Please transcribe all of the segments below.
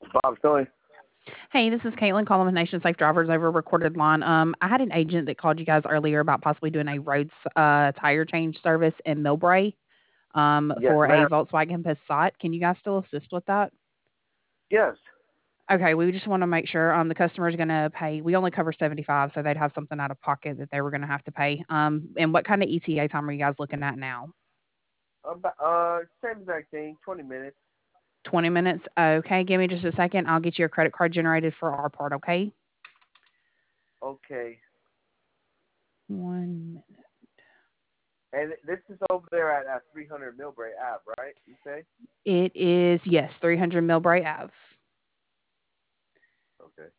Bob Stone. Hey, this is Caitlin calling with Nation Safe Drivers over recorded line. I had an agent that called you guys earlier about possibly doing a tire change service in Millbrae Yes, for a ma'am. Volkswagen Passat. Can you guys still assist with that? Yes. Okay, we just want to make sure the customer is going to pay. We only cover 75, so they'd have something out of pocket that they were going to have to pay. And what kind of ETA time are you guys looking at now? Same exact thing. 20 minutes. 20 minutes. Okay, give me just a second. I'll get you a credit card generated for our part. Okay. Okay. 1 minute. And this is over there at 300 Millbrae Ave, right? You say? It is yes, 300 Millbrae Ave. Okay.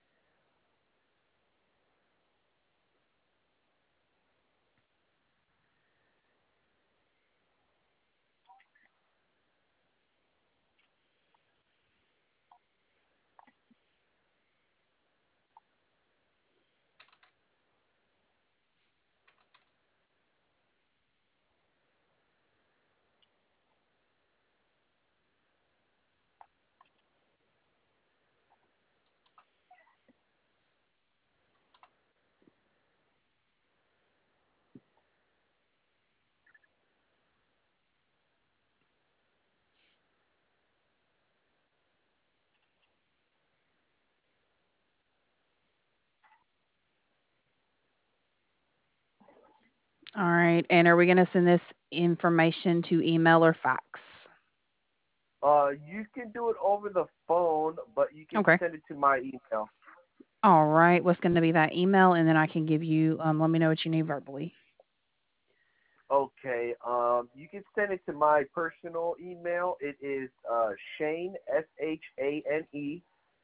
All right. And are we going to send this information to email or fax? You can do it over the phone, but you can Okay. send it to my email. All right. What's going to be that email? And then I can give you, let me know what you need verbally. Okay. You can send it to my personal email. It is Shane Shane,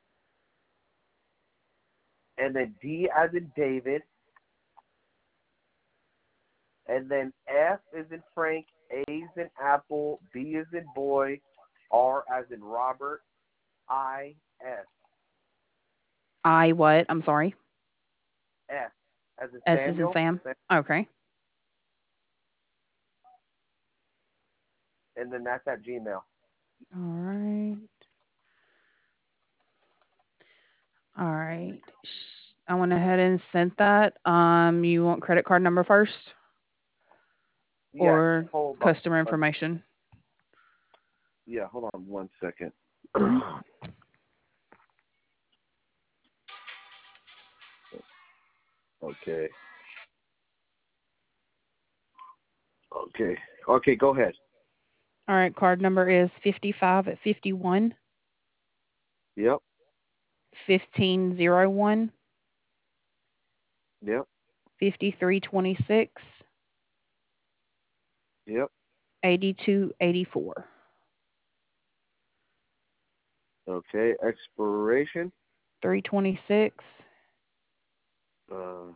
and then D as in David, and then F is in Frank, A is in Apple, B is in boy, R as in Robert, I S I what? I'm sorry. S as in S is in Samuel, Sam. Okay. and then that's at Gmail. All right. All right. I went ahead and sent that. You want credit card number first Yes. or Hold customer on. information? Yeah. Hold on 1 second. Hmm. Okay. Okay. Okay. Go ahead. All right. Card number is 55 at 51 Yep. 1501 Yep. 5326 Yep. 8284. Okay. Expiration. 326. Uh,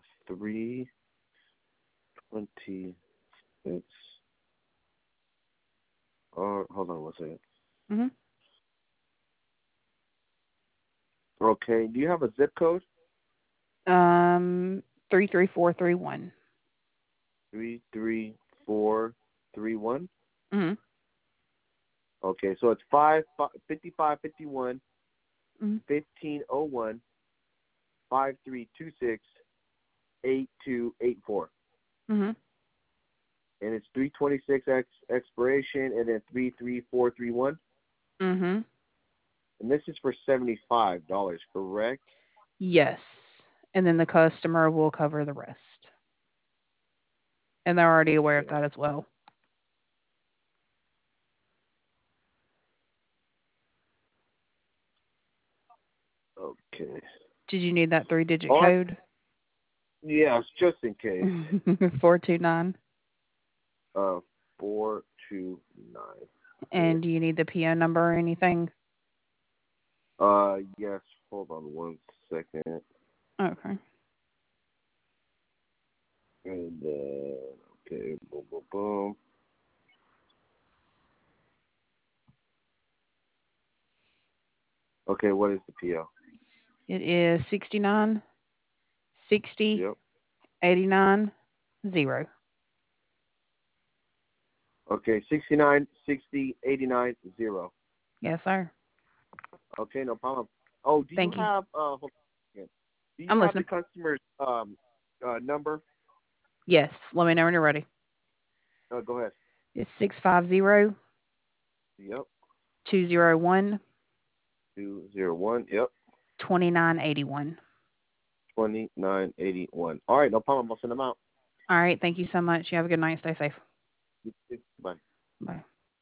326. Hold on 1 second. Mm-hmm. Okay. Do you have a zip code? 33431. 33431. Mm-hmm. Okay. So it's 5551 Mm-hmm. 1501 5326 8284. Mm-hmm. And it's 326 expiration, and then 33431. Mm-hmm. And this is for $75, correct? Yes. And then the customer will cover the rest. And they're already aware of Okay. that as well. Okay. Did you need that 3-digit On, code? yes, just in case. 429. 429. Okay. And do you need the PO number or anything? Yes. Hold on 1 second. Okay. And okay, boom, boom, boom. Okay, what is the PO? It is 69 60 Yep. 89 0. Okay, 69 60 89 0. Yes, sir. Okay, no problem. Oh, do you Thank you. have hold on a second. Do you I'm have the listening. customer's number? Yes. Let me know when you're ready. Go ahead. It's 650 Yep. 201 201. Yep. 2981. 2981. All right, no problem. I'll send them out. All right. Thank you so much. You have a good night. Stay safe. Bye. Bye.